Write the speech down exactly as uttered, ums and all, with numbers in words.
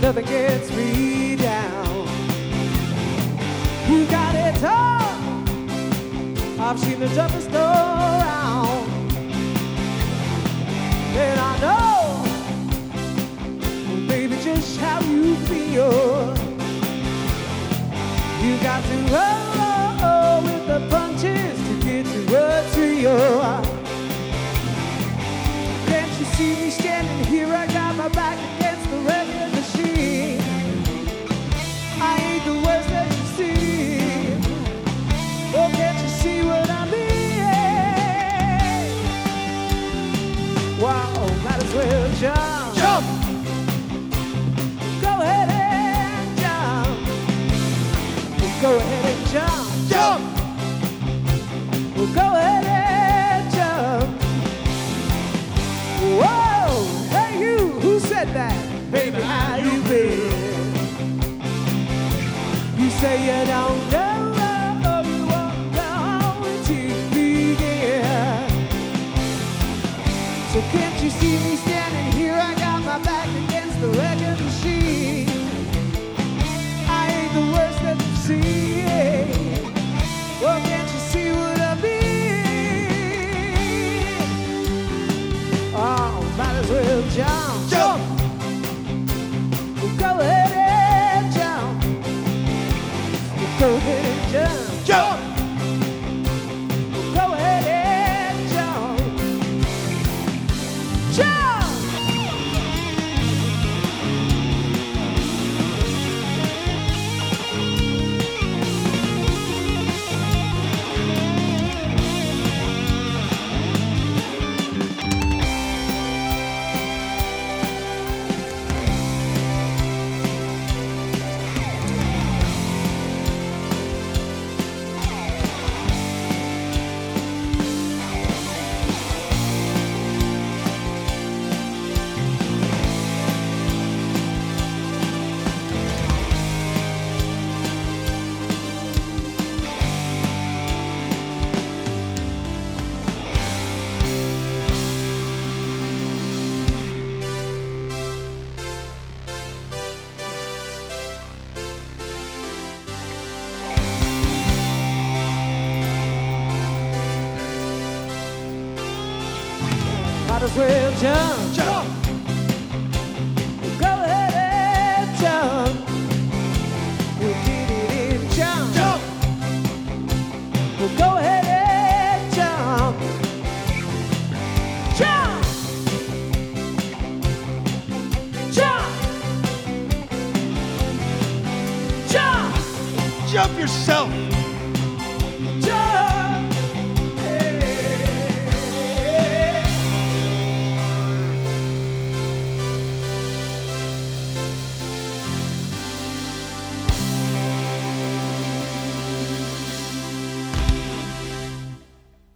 nothing gets me down. You got it tough. I've seen the toughest around. And I know, baby, just how you feel. You got to roll with the punches to get to what's real. Can't you see me standing here? I got my back against the record machine. I ain't the worst that you see. Oh, can't you see what I mean? Wow, might as well jump. Jump! Go ahead and jump. Go ahead and jump. Jump! Well, go ahead and jump. Whoa! Hey, you! Who said that? Baby, how you been? You say you don't know. You won't know until you begin. So can't you see me standing here? I got my back against the record machine. I ain't the worst that you see. Well, can't you see what I mean? Oh, might as well jump. Jump! Well, go ahead and jump. Well, go ahead and jump. Jump! Well, go ahead and jump. Jump! Might as well jump. Jump!